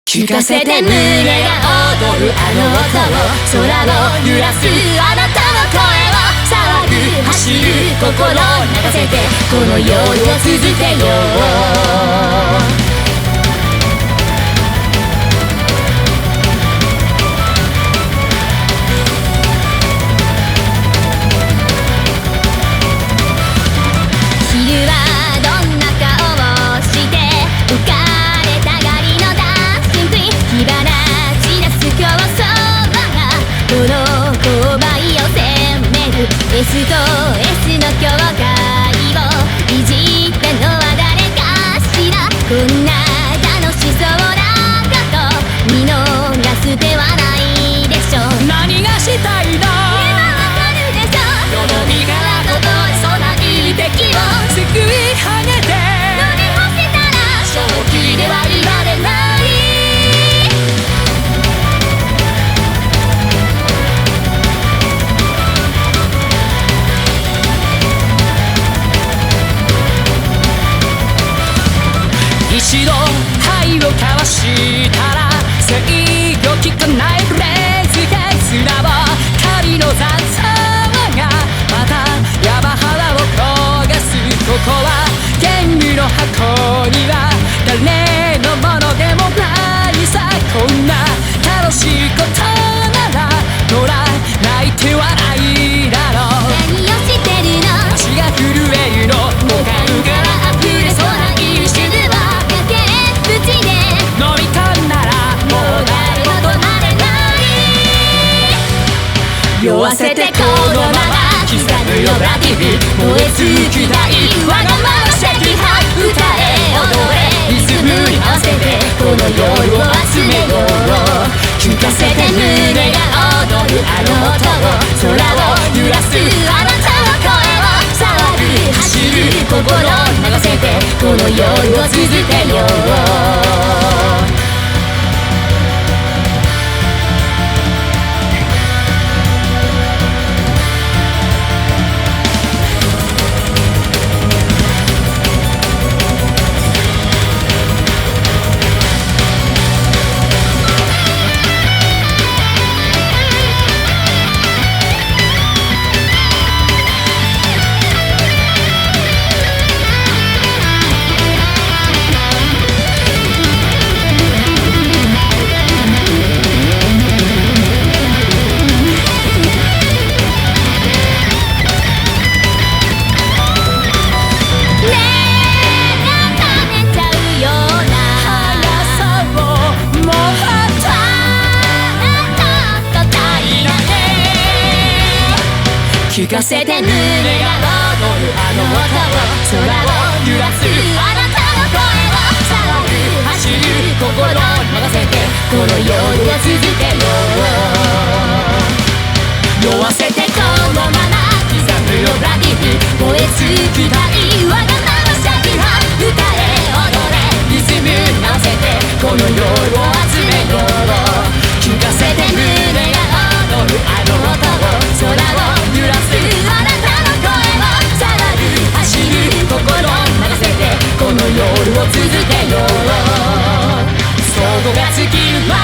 聞かせて胸が踊るあの音を、空を揺らすあなたの声を、騒ぐ走る心泣かせてこの夜を続けよう。S と S の境界をいじったのは誰かしら。こんな楽しそうなこと見逃す手はないでしょう。 何がしたいの？ 今わかるでしょ。よどみから届いそうないい敵をすくい上げて乗り干せたら正気ではいられない。 一度愛を交わしたら制御効かないフレーズが砂を狩りの残さがまた山肌を焦がす。ここはゲームの箱庭、誰のものでもないさ。こんな楽しいことならほら泣いてはないだろう。 何をしてるの？ 足が震えるのもう感から溢れそうな一瞬では飲み込んだらもう誰も止まれない。酔わせてこのまま刻むよブラディブ、燃え尽きたいわがまま赤飯、歌え踊れリズムに合わせてこの夜を集めよう。聞かせて胸が踊るあの音を、空を揺らすあなたの声を、騒ぐ走る心流せてこの夜を続けよう。聞かせて胸が踊るあの音を、空を揺らすあなたの声を、騒ぐ走る心任せてこの夜を続けよう。酔わせてこのまま刻むよブラディブ、燃え尽きたいわがまま赤飯、歌え踊れリズムに合わせてこの夜を集めよう。聞かせて胸が踊るあの音を、空を揺らすあなたの声を、騒ぐ走る心流せてこの夜を続けよう。そこが尽きる